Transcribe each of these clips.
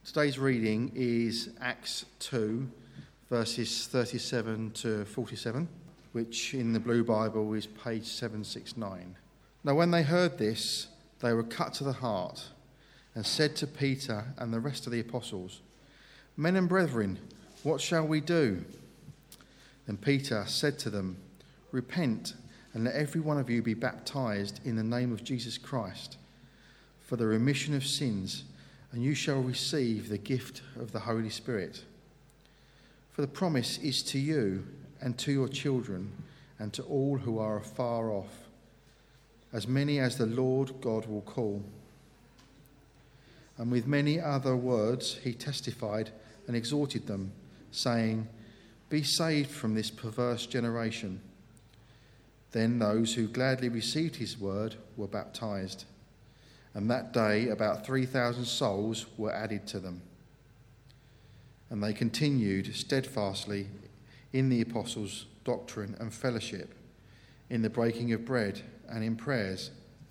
Today's reading is Acts 2, verses 37 to 47, which in the Blue Bible is page 769. Now when they heard this, they were cut to the heart and said to Peter and the rest of the apostles, "Men and brethren, what shall we do?" Then Peter said to them, "Repent and let every one of you be baptized in the name of Jesus Christ for the remission of sins, and you shall receive the gift of the Holy Spirit. For the promise is to you and to your children and to all who are afar off, as many as the Lord God will call." And with many other words he testified and exhorted them, saying, "Be saved from this perverse generation." Then those who gladly received his word were baptized. And that day about 3,000 souls were added to them. And they continued steadfastly in the apostles' doctrine and fellowship, in the breaking of bread and in prayers.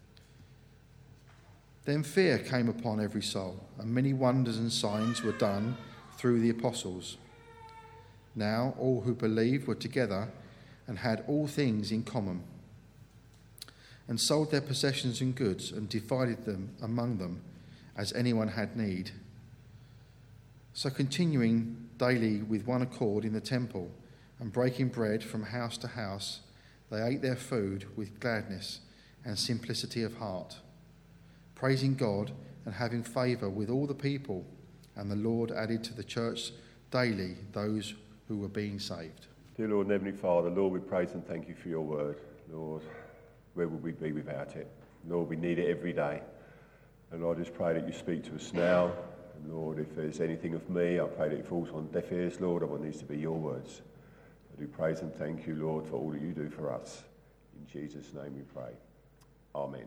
Then fear came upon every soul, and many wonders and signs were done through the apostles. Now all who believed were together and had all things in common, and sold their possessions and goods and divided them among them as anyone had need. So continuing daily with one accord in the temple and breaking bread from house to house, they ate their food with gladness and simplicity of heart, praising God and having favour with all the people, and the Lord added to the church daily those who were being saved. Dear Lord and Heavenly Father, Lord, we praise and thank you for your word. Lord, where would we be without it? Lord, we need it every day. And Lord, I just pray that you speak to us now. And Lord, if there's anything of me, I pray that it falls on deaf ears, Lord. I want these to be your words. I do praise and thank you, Lord, for all that you do for us. In Jesus' name we pray. Amen.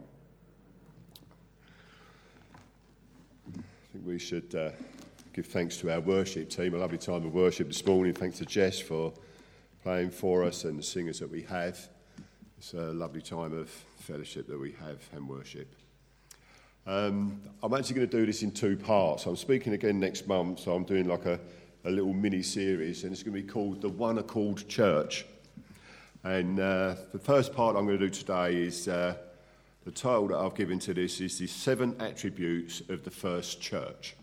I think we should give thanks to our worship team. A lovely time of worship this morning. Thanks to Jess for playing for us and the singers that we have. It's a lovely time of fellowship that we have and worship. I'm actually going to do this in two parts. I'm speaking again next month, so I'm doing like a little mini-series, and it's going to be called The One Accord Church. And the first part I'm going to do today is, the title that I've given to this is The 7 Attributes of the First Church.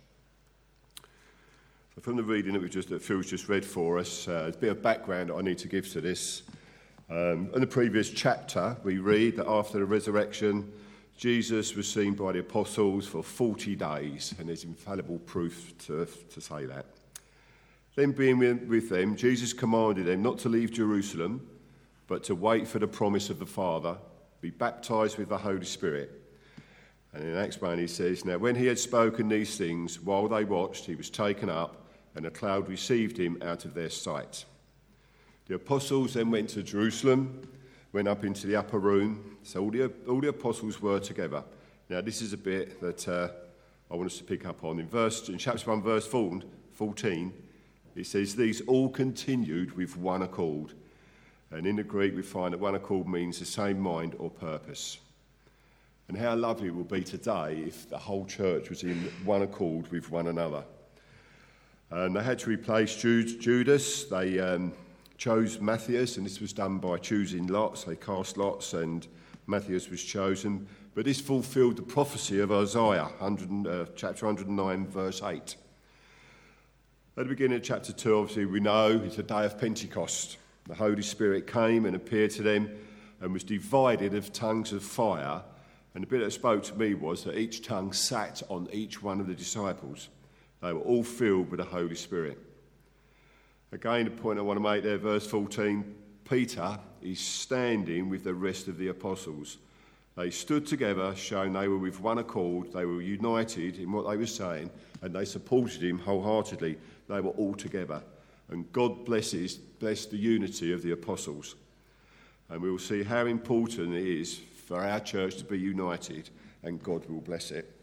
So from the reading that Phil's just read for us, there's a bit of background that I need to give to this. In the previous chapter, we read that after the resurrection, Jesus was seen by the apostles for 40 days, and there's infallible proof to say that. Then being with them, Jesus commanded them not to leave Jerusalem, but to wait for the promise of the Father, be baptized with the Holy Spirit. And in Acts 1 he says, "Now when he had spoken these things, while they watched, he was taken up, and a cloud received him out of their sight." The apostles then went to Jerusalem, went up into the upper room, so all the apostles were together. Now this is a bit that I want us to pick up on. In chapter 1, verse 14, it says, "These all continued with one accord." And in the Greek we find that one accord means the same mind or purpose. And how lovely it would be today if the whole church was in one accord with one another. And they had to replace Judas. They chose Matthias, and this was done by choosing lots. They cast lots, and Matthias was chosen. But this fulfilled the prophecy of Isaiah, chapter 109, verse 8. At the beginning of chapter 2, obviously, we know it's a day of Pentecost. The Holy Spirit came and appeared to them and was divided of tongues of fire. And the bit that spoke to me was that each tongue sat on each one of the disciples. They were all filled with the Holy Spirit. Again, the point I want to make there, verse 14, Peter is standing with the rest of the apostles. They stood together, showing they were with one accord, they were united in what they were saying, and they supported him wholeheartedly. They were all together. And God blessed the unity of the apostles. And we will see how important it is for our church to be united, and God will bless it.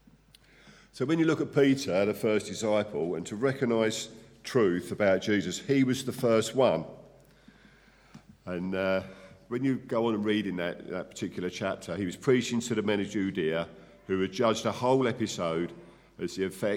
So when you look at Peter, the first disciple, and to recognise truth about Jesus, he was the first one. And when you go on and read in that particular chapter, he was preaching to the men of Judea who had judged the whole episode as the effect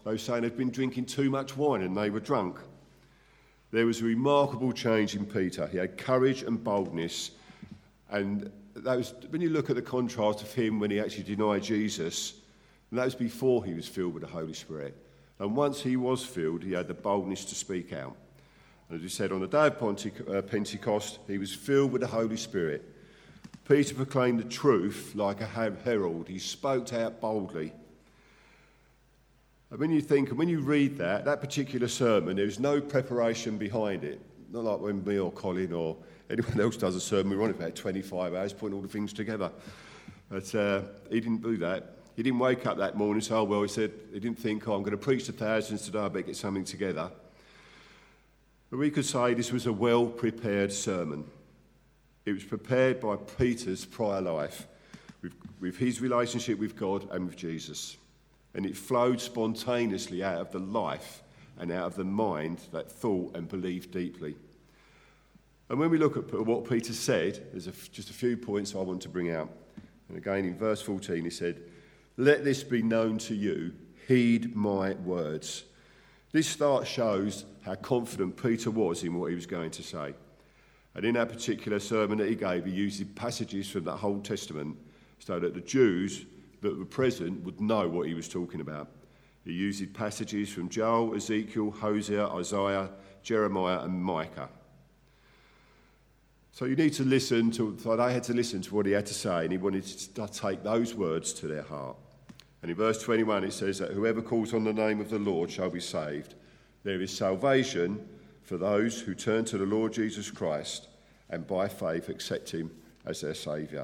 they were saying they'd been drinking too much wine and they were drunk. There was a remarkable change in Peter. He had courage and boldness. And that was, when you look at the contrast of him when he actually denied Jesus, and that was before he was filled with the Holy Spirit. And once he was filled, he had the boldness to speak out. And as we said, on the day of Pentecost, he was filled with the Holy Spirit. Peter proclaimed the truth like a herald. He spoke out boldly. And when you read that particular sermon, there's no preparation behind it. Not like when me or Colin or anyone else does a sermon, we're on about 25 hours putting all the things together. But he didn't do that. He didn't wake up that morning and say, he said, he didn't think, I'm going to preach to thousands today, I better get something together. But we could say this was a well-prepared sermon. It was prepared by Peter's prior life, with his relationship with God and with Jesus. And it flowed spontaneously out of the life and out of the mind that thought and believed deeply. And when we look at what Peter said, there's just a few points I want to bring out. And again, in verse 14, he said, "Let this be known to you, heed my words." This start shows how confident Peter was in what he was going to say. And in that particular sermon that he gave, he used passages from the Old Testament so that the Jews that were present would know what he was talking about. He used passages from Joel, Ezekiel, Hosea, Isaiah, Jeremiah and Micah. So you need to listen to, so they had to listen to what he had to say, and he wanted to take those words to their heart. And in verse 21 it says that whoever calls on the name of the Lord shall be saved. There is salvation for those who turn to the Lord Jesus Christ and by faith accept him as their Saviour.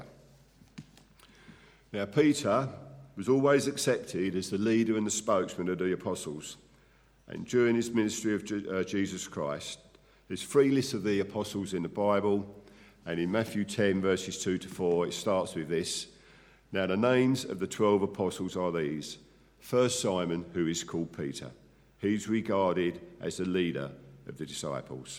Now, Peter was always accepted as the leader and the spokesman of the apostles. And during his ministry of Jesus Christ, there's 3 lists of the apostles in the Bible. And in Matthew 10, verses 2 to 4, it starts with this. Now, the names of the 12 apostles are these. First, Simon, who is called Peter. He's regarded as the leader of the disciples.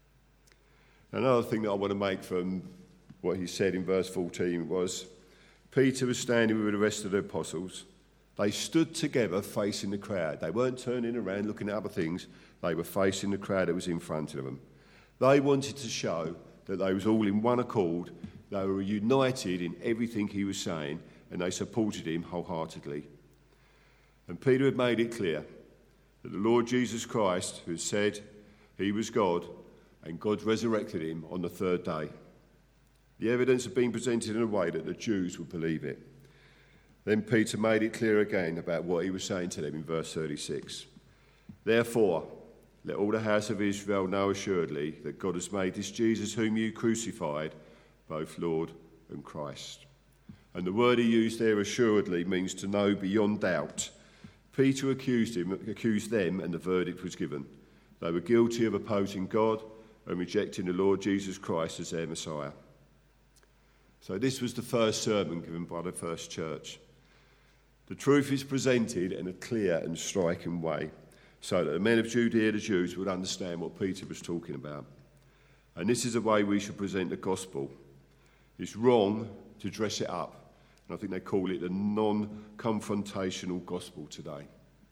Another thing that I want to make from what he said in verse 14 was, Peter was standing with the rest of the apostles. They stood together facing the crowd. They weren't turning around looking at other things. They were facing the crowd that was in front of them. They wanted to show that they was all in one accord. They were united in everything he was saying, and they supported him wholeheartedly. And Peter had made it clear that the Lord Jesus Christ, who said he was God, and God resurrected him on the 3rd day. The evidence had been presented in a way that the Jews would believe it. Then Peter made it clear again about what he was saying to them in verse 36. Therefore, let all the house of Israel know assuredly that God has made this Jesus whom you crucified, both Lord and Christ. And the word he used there, assuredly, means to know beyond doubt. Peter accused them, and the verdict was given. They were guilty of opposing God and rejecting the Lord Jesus Christ as their Messiah. So this was the first sermon given by the first church. The truth is presented in a clear and striking way so that the men of Judea, the Jews, would understand what Peter was talking about. And this is the way we should present the gospel. It's wrong to dress it up. And I think they call it the non-confrontational gospel today.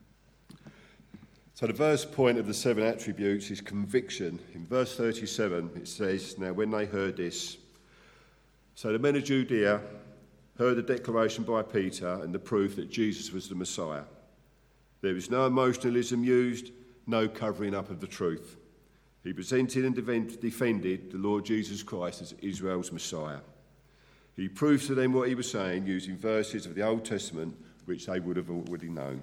So the first point of the 7 attributes is conviction. In verse 37 it says, now when they heard this, so the men of Judea heard the declaration by Peter and the proof that Jesus was the Messiah. There was no emotionalism used, no covering up of the truth. He presented and defended the Lord Jesus Christ as Israel's Messiah. He proved to them what he was saying using verses of the Old Testament which they would have already known.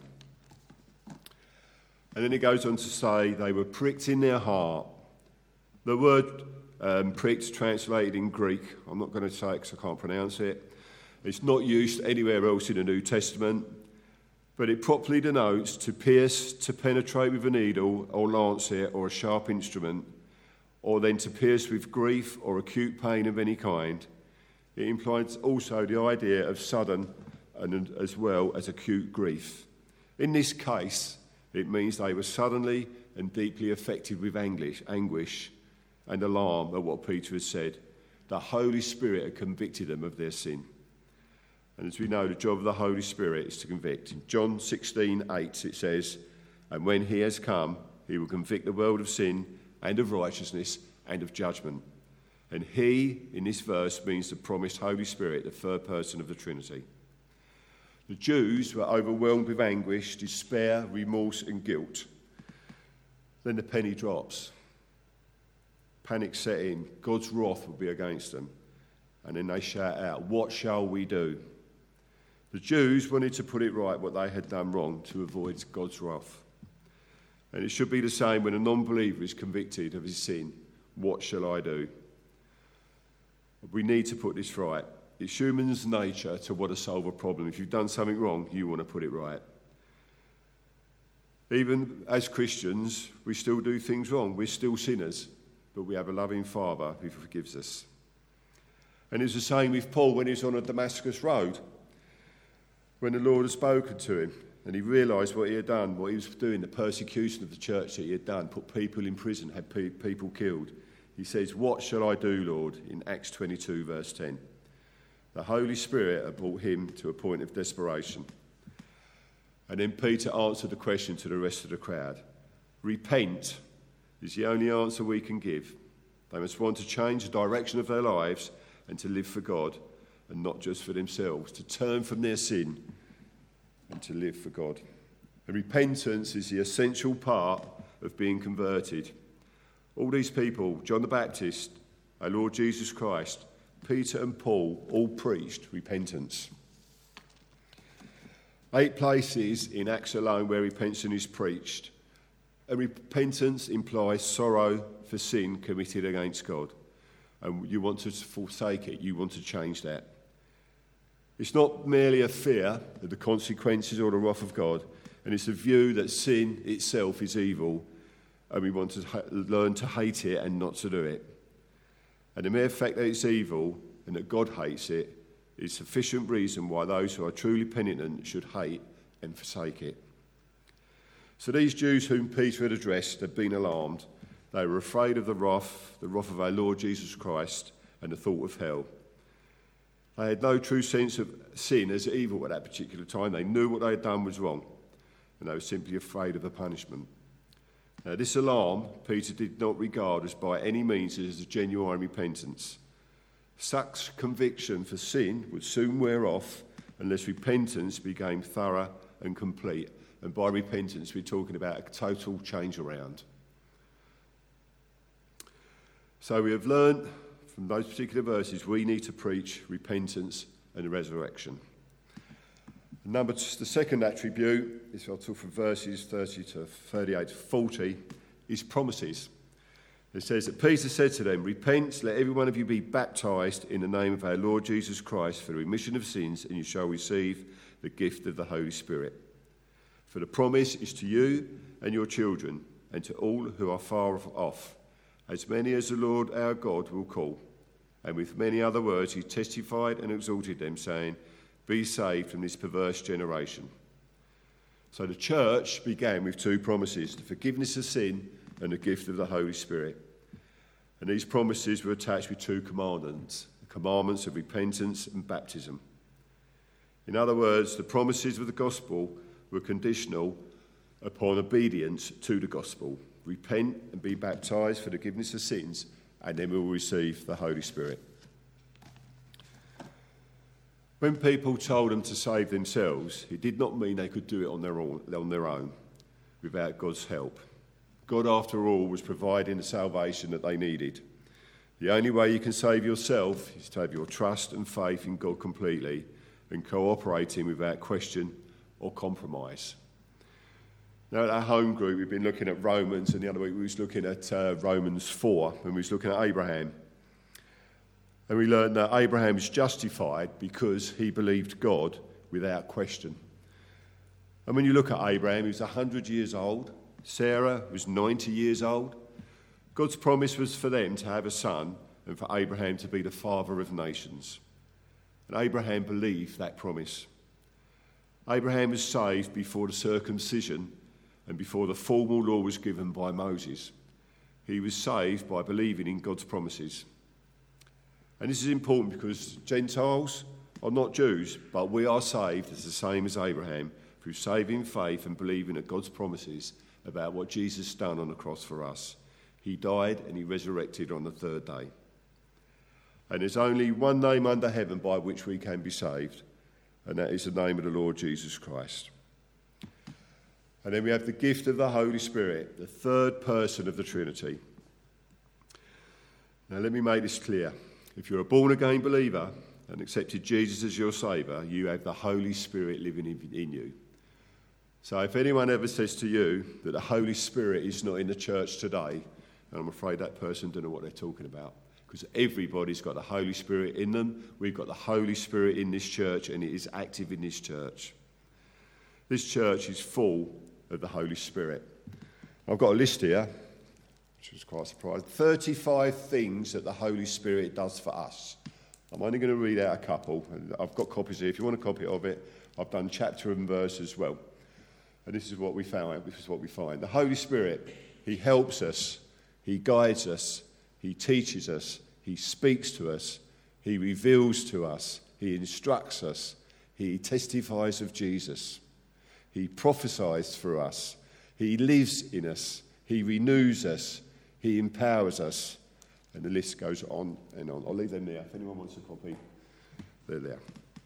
And then he goes on to say they were pricked in their heart. The word pricked, translated in Greek, I'm not going to say it because I can't pronounce it. It's not used anywhere else in the New Testament, but it properly denotes to pierce, to penetrate with a needle or lancet or a sharp instrument, or then to pierce with grief or acute pain of any kind. It implies also the idea of sudden and as well as acute grief. In this case, it means they were suddenly and deeply affected with anguish and alarm at what Peter had said. The Holy Spirit had convicted them of their sin. And as we know, the job of the Holy Spirit is to convict. In John 16:8 it says, And when he has come, he will convict the world of sin and of righteousness and of judgment. And he, in this verse, means the promised Holy Spirit, the third person of the Trinity. The Jews were overwhelmed with anguish, despair, remorse and guilt. Then the penny drops. Panic set in. God's wrath will be against them. And then they shout out, "What shall we do?" The Jews wanted to put it right what they had done wrong to avoid God's wrath. And it should be the same when a non-believer is convicted of his sin. What shall I do? We need to put this right. It's human's nature to want to solve a problem. If you've done something wrong, you want to put it right. Even as Christians, we still do things wrong. We're still sinners, but we have a loving Father who forgives us. And it's the same with Paul when he's on a Damascus road. When the Lord had spoken to him and he realised what he had done, what he was doing, the persecution of the church that he had done, put people in prison, had people killed. He says, "What shall I do, Lord?" in Acts 22, verse 10. The Holy Spirit had brought him to a point of desperation. And then Peter answered the question to the rest of the crowd. Repent is the only answer we can give. They must want to change the direction of their lives and to live for God and not just for themselves, to turn from their sin and to live for God. And repentance is the essential part of being converted. All these people, John the Baptist, our Lord Jesus Christ, Peter and Paul, all preached repentance. 8 places in Acts alone where repentance is preached. And repentance implies sorrow for sin committed against God. And you want to forsake it, you want to change that. It's not merely a fear of the consequences or the wrath of God, and it's a view that sin itself is evil, and we want to learn to hate it and not to do it. And the mere fact that it's evil and that God hates it is sufficient reason why those who are truly penitent should hate and forsake it. So these Jews whom Peter had addressed had been alarmed. They were afraid of the wrath of our Lord Jesus Christ and the thought of hell. They had no true sense of sin as evil at that particular time. They knew what they had done was wrong, and they were simply afraid of the punishment. Now, this alarm Peter did not regard as by any means as a genuine repentance. Such conviction for sin would soon wear off unless repentance became thorough and complete. And by repentance, we're talking about a total change around. So we have learned from those particular verses, we need to preach repentance and the resurrection. The second attribute, I'll talk from verses 30 to 38 to 40, is promises. It says that Peter said to them, "Repent, let every one of you be baptised in the name of our Lord Jesus Christ for the remission of sins, and you shall receive the gift of the Holy Spirit. For the promise is to you and your children, and to all who are far off, as many as the Lord our God will call." And with many other words he testified and exhorted them, saying, "Be saved from this perverse generation." So the church began with 2 promises, the forgiveness of sin and the gift of the Holy Spirit. And these promises were attached with 2 commandments, the commandments of repentance and baptism. In other words, the promises of the gospel were conditional upon obedience to the gospel. Repent and be baptised for the forgiveness of sins, and then we will receive the Holy Spirit. When people told them to save themselves, it did not mean they could do it on their own without God's help. God, after all, was providing the salvation that they needed. The only way you can save yourself is to have your trust and faith in God completely and cooperating without question or compromise. Now, at our home group, we've been looking at Romans, and the other week we was looking at Romans 4, and we was looking at Abraham. And we learned that Abraham is justified because he believed God without question. And when you look at Abraham, he was 100 years old. Sarah was 90 years old. God's promise was for them to have a son and for Abraham to be the father of nations. And Abraham believed that promise. Abraham was saved before the circumcision and before the formal law was given by Moses. He was saved by believing in God's promises. And this is important because Gentiles are not Jews, but we are saved as the same as Abraham through saving faith and believing at God's promises about what Jesus done on the cross for us. He died and he resurrected on the third day. And there's only one name under heaven by which we can be saved, and that is the name of the Lord Jesus Christ. And then we have the gift of the Holy Spirit, the third person of the Trinity. Now let me make this clear. If you're a born-again believer and accepted Jesus as your Saviour, you have the Holy Spirit living in you. So if anyone ever says to you that the Holy Spirit is not in the church today, I'm afraid that person doesn't know what they're talking about, because everybody's got the Holy Spirit in them. We've got the Holy Spirit in this church, and it is active in this church. This church is full of the Holy Spirit. I've got a list here, which was quite surprising. 35 things that the Holy Spirit does for us. I'm only going to read out a couple. I've got copies here. If you want a copy of it, I've done chapter and verse as well. And this is what we found. This is what we find. The Holy Spirit, he helps us, he guides us, he teaches us, he speaks to us, he reveals to us, he instructs us, he testifies of Jesus, he prophesies through us, he lives in us, he renews us, he empowers us, and the list goes on and on. I'll leave them there. If anyone wants a copy, they're there.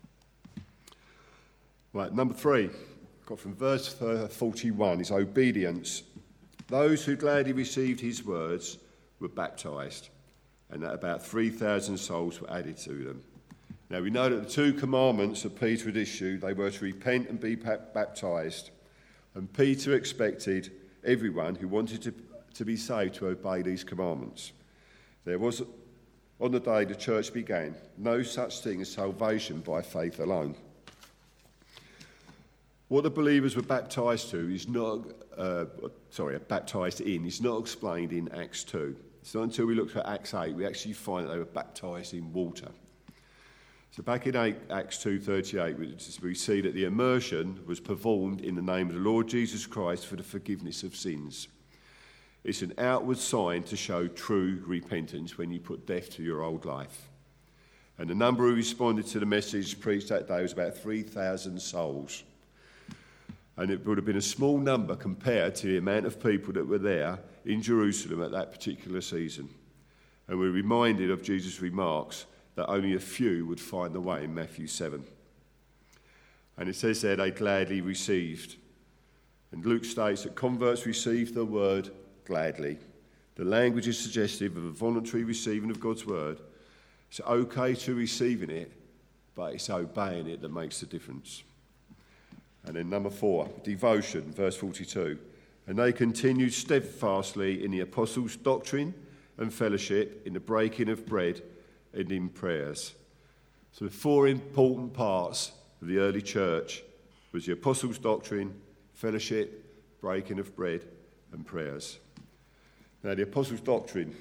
Right, number 3, got from verse 41, is obedience. Those who gladly received his words were baptised, and that about 3,000 souls were added to them. Now we know that the 2 commandments that Peter had issued, they were to repent and be baptised. And Peter expected everyone who wanted to be saved to obey these commandments. There was, on the day the church began, no such thing as salvation by faith alone. What the believers were baptised to is not, baptised in, is not explained in Acts 2. It's not until we look at Acts 8 we actually find that they were baptised in water. So back in Acts 2:38, we see that the immersion was performed in the name of the Lord Jesus Christ for the forgiveness of sins. It's an outward sign to show true repentance when you put death to your old life. And the number who responded to the message preached that day was about 3,000 souls. And it would have been a small number compared to the amount of people that were there in Jerusalem at that particular season. And we're reminded of Jesus' remarks that only a few would find the way in Matthew 7. And it says there they gladly received. And Luke states that converts received the word gladly. The language is suggestive of a voluntary receiving of God's word. It's okay to receiving it, but it's obeying it that makes the difference. And then number 4, devotion, verse 42. And they continued steadfastly in the apostles' doctrine and fellowship, in the breaking of bread and in prayers. So the 4 important parts of the early church was the apostles' doctrine, fellowship, breaking of bread and prayers. Now the apostles' doctrine.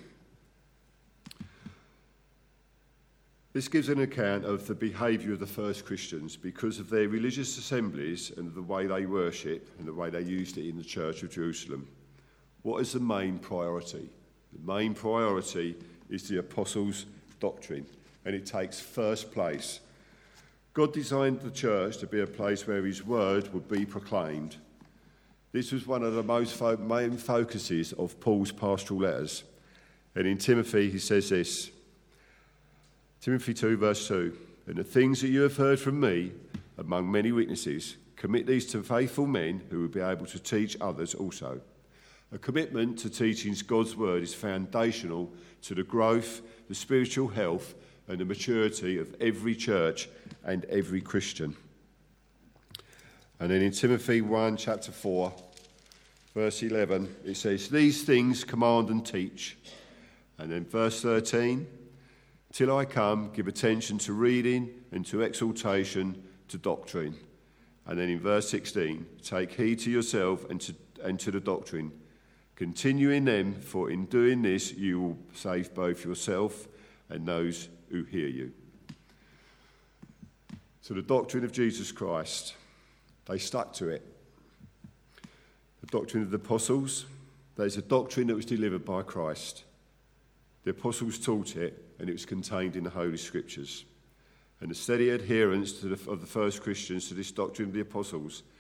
This gives an account of the behaviour of the first Christians because of their religious assemblies and the way they worship and the way they used it in the Church of Jerusalem. What is the main priority? The main priority is the apostles' doctrine, and it takes first place. God designed the church to be a place where his word would be proclaimed. This was one of the main focuses of Paul's pastoral letters. And in Timothy he says this, Timothy 2 verse 2, and the things that you have heard from me among many witnesses, commit these to faithful men who will be able to teach others also. A commitment to teaching God's word is foundational to the growth, the spiritual health and the maturity of every church and every Christian. And then in Timothy 1 chapter 4 verse 11 it says, these things command and teach. And then verse 13, till I come, give attention to reading and to exhortation, to doctrine. And then in verse 16, take heed to yourself and to the doctrine. Continue in them, for in doing this you will save both yourself and those who hear you. So the doctrine of Jesus Christ, they stuck to it. The doctrine of the apostles, there's a doctrine that was delivered by Christ. The apostles taught it, and it was contained in the Holy Scriptures. And the steady adherence of the first Christians to this doctrine of the apostles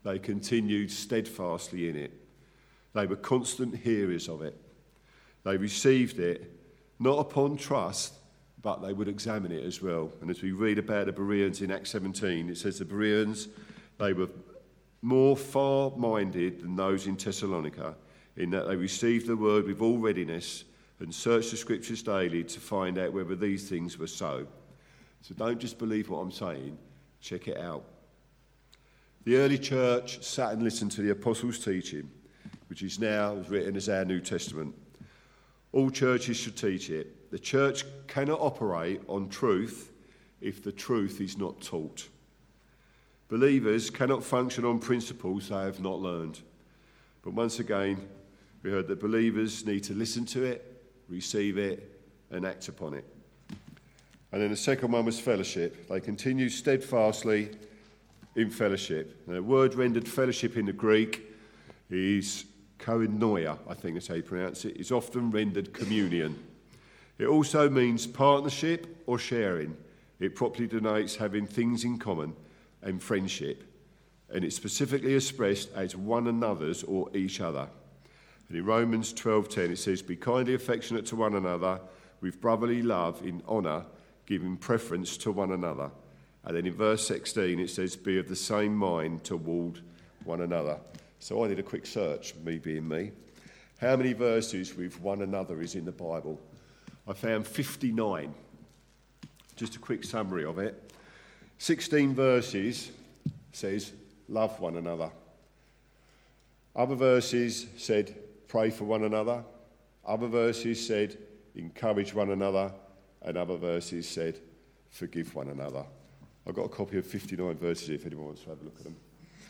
they continued steadfastly in it. They were constant hearers of it. They received it, not upon trust, but they would examine it as well. And as we read about the Bereans in Acts 17, it says the Bereans, they were more far-minded than those in Thessalonica, in that they received the word with all readiness and searched the scriptures daily to find out whether these things were so. So don't just believe what I'm saying, check it out. The early church sat and listened to the apostles' teaching, which is now written as our New Testament. All churches should teach it. The church cannot operate on truth if the truth is not taught. Believers cannot function on principles they have not learned. But once again, we heard that believers need to listen to it, receive it, and act upon it. And then the second one was fellowship. They continue steadfastly in fellowship. Now, the word rendered fellowship in the Greek is koinonia, I think that's how you pronounce it. It's often rendered communion. It also means partnership or sharing. It properly denotes having things in common and friendship. And it's specifically expressed as one another's or each other. And in Romans 12:10 it says, "Be kindly affectionate to one another with brotherly love in honour, giving preference to one another." And then in verse 16 it says, "Be of the same mind toward one another." So I did a quick search, me being me. How many verses with one another is in the Bible? I found 59. Just a quick summary of it. 16 verses says, love one another. Other verses said, pray for one another. Other verses said, encourage one another. And other verses said, forgive one another. I've got a copy of 59 verses if anyone wants to have a look at them.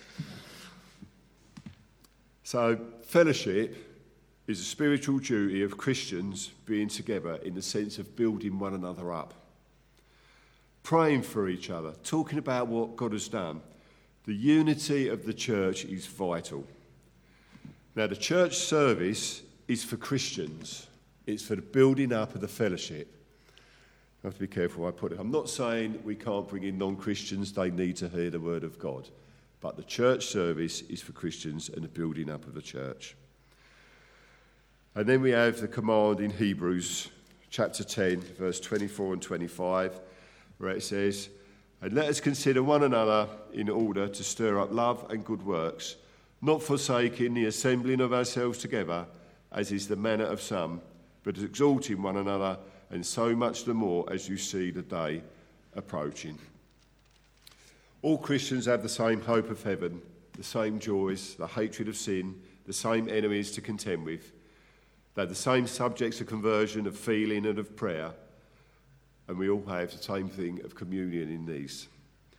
So, fellowship is a spiritual duty of Christians being together in the sense of building one another up. Praying for each other, talking about what God has done. The unity of the church is vital. Now, the church service is for Christians. It's for the building up of the fellowship. I have to be careful how I put it. I'm not saying we can't bring in non-Christians. They need to hear the word of God. But the church service is for Christians and the building up of the church. And then we have the command in Hebrews chapter 10, verse 24 and 25, where it says, "And let us consider one another in order to stir up love and good works, not forsaking the assembling of ourselves together, as is the manner of some, but exalting one another, and so much the more as you see the day approaching." All Christians have the same hope of heaven, the same joys, the hatred of sin, the same enemies to contend with. They're the same subjects of conversion, of feeling and of prayer, and we all have the same thing of communion in these.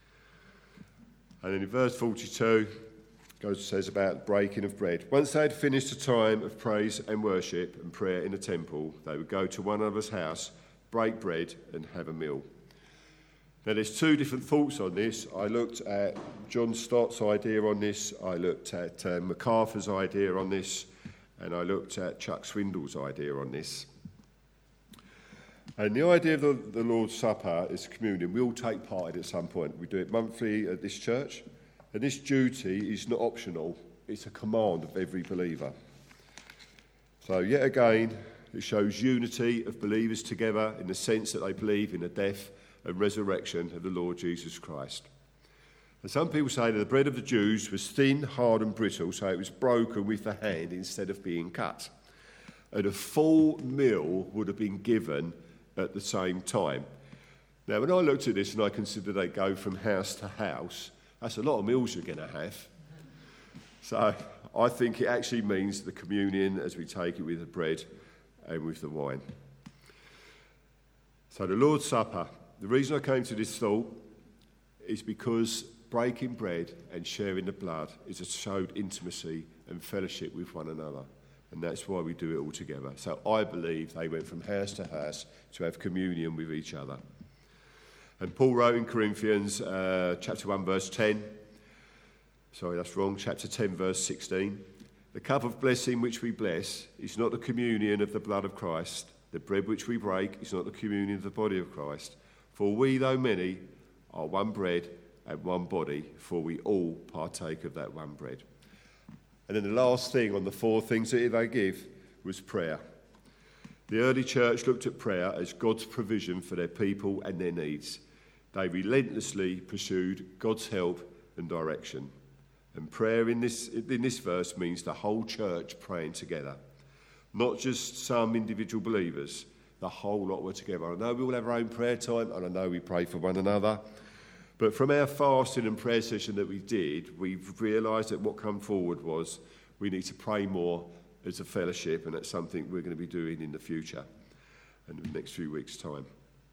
And then in verse 42, it says about breaking of bread. Once they had finished a time of praise and worship and prayer in the temple, they would go to one another's house, break bread and have a meal. Now, there's two different thoughts on this. I looked at John Stott's idea on this, I looked at MacArthur's idea on this, and I looked at Chuck Swindoll's idea on this. And the idea of the Lord's Supper is communion. We all take part in it at some point. We do it monthly at this church. And this duty is not optional. It's a command of every believer. So yet again, it shows unity of believers together in the sense that they believe in the death and resurrection of the Lord Jesus Christ. And some people say that the bread of the Jews was thin, hard and brittle, so it was broken with the hand instead of being cut. And a full meal would have been given at the same time. Now, when I looked at this and I considered they go from house to house, that's a lot of meals you're going to have. So I think it actually means the communion as we take it with the bread and with the wine. So the Lord's Supper, the reason I came to this thought is because breaking bread and sharing the blood is a showed intimacy and fellowship with one another. And that's why we do it all together. So I believe they went from house to house to have communion with each other. And Paul wrote in Corinthians chapter 1 verse 10, chapter 10 verse 16, "The cup of blessing which we bless is not the communion of the blood of Christ. The bread which we break is not the communion of the body of Christ. For we, though many, are one bread and one body, for we all partake of that one bread. And then the last thing on the four things that they give was prayer. The early church looked at prayer as God's provision for their people and their needs. They relentlessly pursued God's help and direction. And prayer in this verse means the whole church praying together. Not just some individual believers, the whole lot were together. I know we all have our own prayer time, and I know we pray for one another. But from our fasting and prayer session that we did, we've realised that what come forward was we need to pray more as a fellowship, and that's something we're going to be doing in the future and in the next few weeks' time.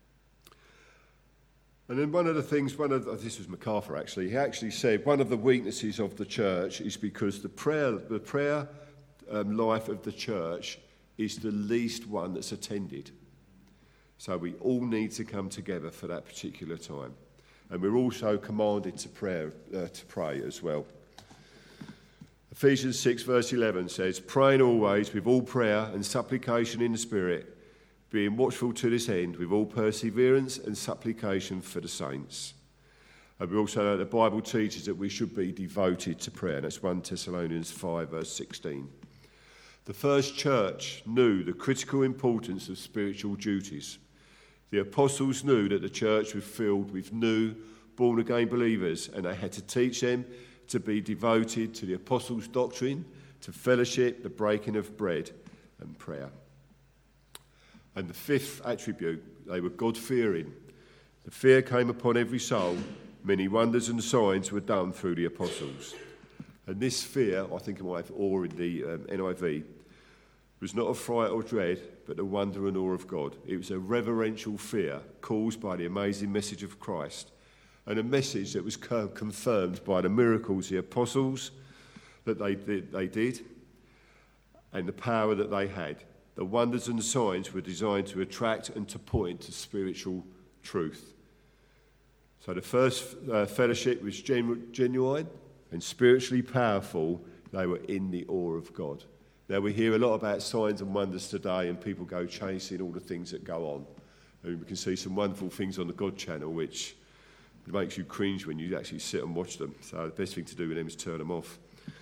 And then this was MacArthur actually, he actually said one of the weaknesses of the church is because the prayer life of the church is the least one that's attended. So we all need to come together for that particular time. And we're also commanded to pray as well. Ephesians 6 verse 11 says, praying always with all prayer and supplication in the Spirit, being watchful to this end with all perseverance and supplication for the saints. And we also know the Bible teaches that we should be devoted to prayer. And that's 1 Thessalonians 5 verse 16. The first church knew the critical importance of spiritual duties. The apostles knew that the church was filled with new, born-again believers, and they had to teach them to be devoted to the apostles' doctrine, to fellowship, the breaking of bread, and prayer. And the fifth attribute, they were God-fearing. The fear came upon every soul. Many wonders and signs were done through the apostles. And this fear, I think it might have awe in the NIV, was not of fright or dread, but the wonder and awe of God. It was a reverential fear caused by the amazing message of Christ, and a message that was confirmed by the miracles the apostles that they did, and the power that they had. The wonders and signs were designed to attract and to point to spiritual truth. So the first fellowship was genuine and spiritually powerful. They were in the awe of God. Now, we hear a lot about signs and wonders today, and people go chasing all the things that go on. And we can see some wonderful things on the God channel, which makes you cringe when you actually sit and watch them. So the best thing to do with them is turn them off.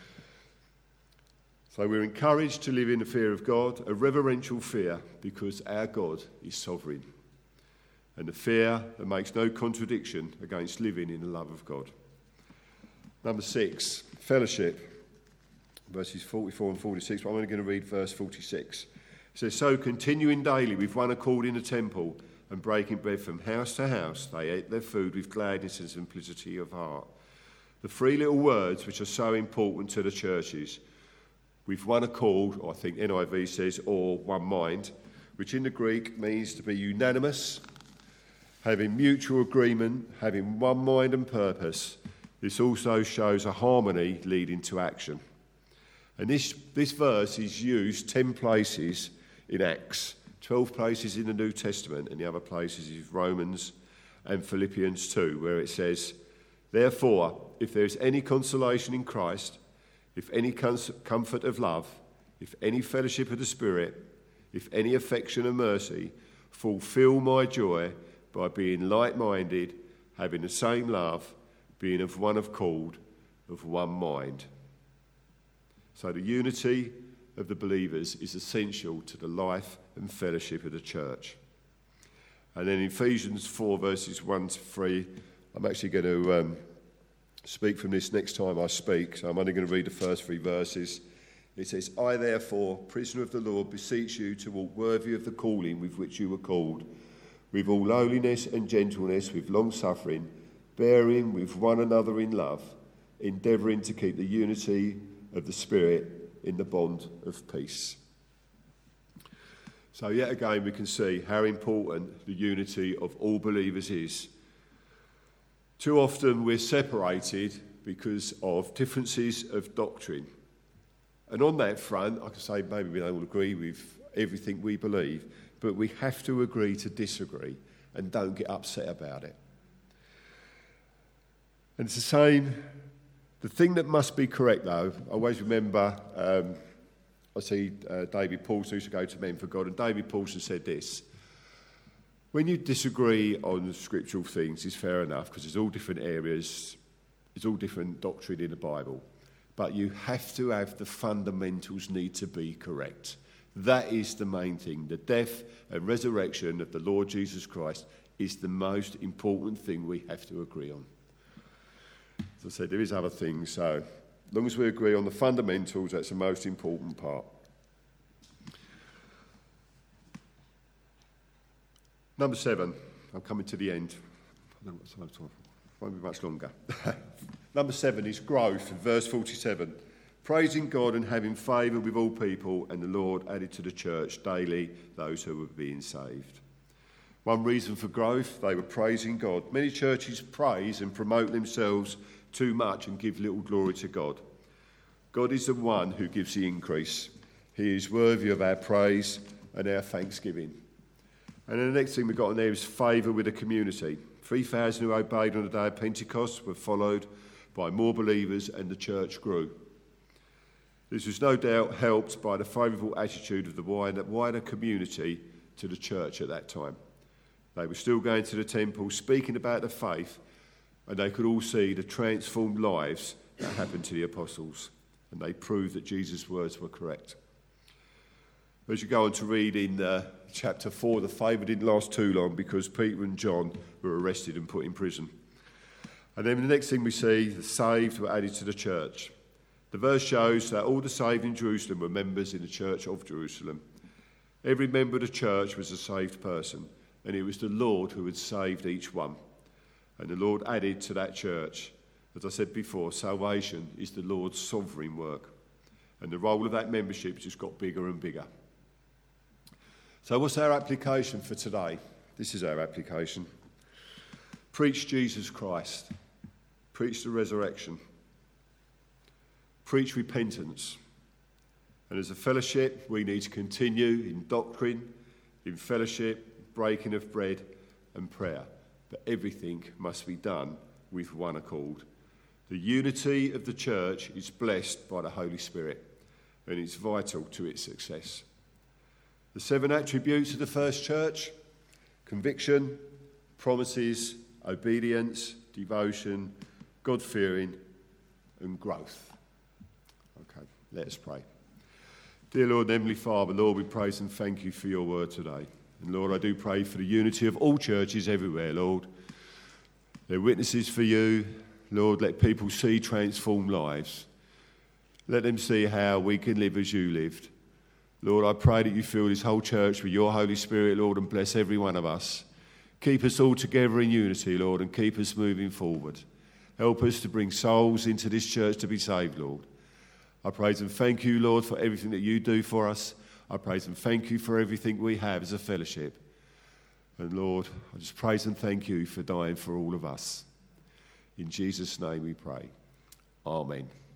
So we're encouraged to live in the fear of God, a reverential fear, because our God is sovereign. And the fear that makes no contradiction against living in the love of God. Number 6, fellowship. Verses 44 and 46, but I'm only going to read verse 46. It says, so continuing daily with one accord in the temple and breaking bread from house to house, they ate their food with gladness and simplicity of heart. The three little words which are so important to the churches, with one accord, I think NIV says, or one mind, which in the Greek means to be unanimous, having mutual agreement, having one mind and purpose. This also shows a harmony leading to action. And this verse is used 10 places in Acts, 12 places in the New Testament, and the other places is Romans and Philippians 2, where it says, therefore, if there is any consolation in Christ, if any comfort of love, if any fellowship of the Spirit, if any affection and mercy, fulfill my joy by being like-minded, having the same love, being of one accord, of one mind. So the unity of the believers is essential to the life and fellowship of the church. And then in Ephesians 4 verses 1 to 3, I'm actually going to speak from this next time I speak, so I'm only going to read the first 3 verses. It says, I therefore, prisoner of the Lord, beseech you to walk worthy of the calling with which you were called, with all lowliness and gentleness, with long-suffering, bearing with one another in love, endeavouring to keep the unity of the Spirit in the bond of peace. So yet again we can see how important the unity of all believers is. Too often we're separated because of differences of doctrine. And on that front, I can say maybe we don't all agree with everything we believe, but we have to agree to disagree and don't get upset about it. And it's the same. The thing that must be correct, though, I always remember, I see David Paulson used to go to Men for God, and David Paulson said this, When you disagree on scriptural things, it's fair enough, because there's all different areas, there's all different doctrine in the Bible. But you have to have the fundamentals need to be correct. That is the main thing. The death and resurrection of the Lord Jesus Christ is the most important thing we have to agree on. As I said, there is other things, so as long as we agree on the fundamentals, that's the most important part. Number 7, I'm coming to the end. I don't know what time, won't be much longer. Number 7 is growth, in verse 47. Praising God and having favour with all people, and the Lord added to the church daily those who were being saved. One reason for growth, they were praising God. Many churches praise and promote themselves too much and give little glory to God. God is the one who gives the increase. He is worthy of our praise and our thanksgiving. And then the next thing we've got on there is favour with the community. 3,000 who obeyed on the day of Pentecost were followed by more believers, and the church grew. This was no doubt helped by the favourable attitude of the wider community to the church at that time. They were still going to the temple, speaking about the faith, and they could all see the transformed lives that happened to the apostles, and they proved that Jesus' words were correct. As you go on to read in chapter 4, the favour didn't last too long because Peter and John were arrested and put in prison. And then the next thing we see, the saved were added to the church. The verse shows that all the saved in Jerusalem were members in the church of Jerusalem. Every member of the church was a saved person, and it was the Lord who had saved each one. And the Lord added to that church. As I said before, salvation is the Lord's sovereign work, and the role of that membership just got bigger and bigger. So what's our application for today? This is our application. Preach Jesus Christ. Preach the resurrection. Preach repentance. And as a fellowship, we need to continue in doctrine, in fellowship, breaking of bread and prayer. But everything must be done with one accord. The unity of the church is blessed by the Holy Spirit, and it's vital to its success. The 7 attributes of the first church: conviction, promises, obedience, devotion, God-fearing, and growth. Okay, let us pray. Dear Lord, Heavenly Father, Lord, we praise and thank you for your word today. And Lord, I do pray for the unity of all churches everywhere, Lord. They're witnesses for you. Lord, let people see transformed lives. Let them see how we can live as you lived. Lord, I pray that you fill this whole church with your Holy Spirit, Lord, and bless every one of us. Keep us all together in unity, Lord, and keep us moving forward. Help us to bring souls into this church to be saved, Lord. I praise and thank you, Lord, for everything that you do for us. I praise and thank you for everything we have as a fellowship. And Lord, I just praise and thank you for dying for all of us. In Jesus' name we pray. Amen.